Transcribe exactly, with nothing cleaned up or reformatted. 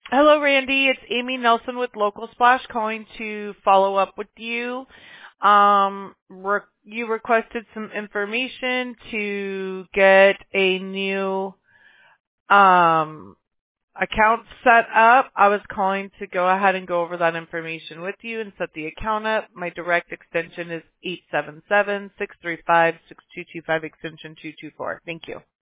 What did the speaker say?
Hello, Randy. It's Amy Nelson with Local Splash calling to follow up with you. Um, re- you requested some information to get a new um, account set up. I was calling to go ahead and go over that information with you and set the account up. My direct extension is eight seven seven, six three five, six two two five, extension two two four. Thank you.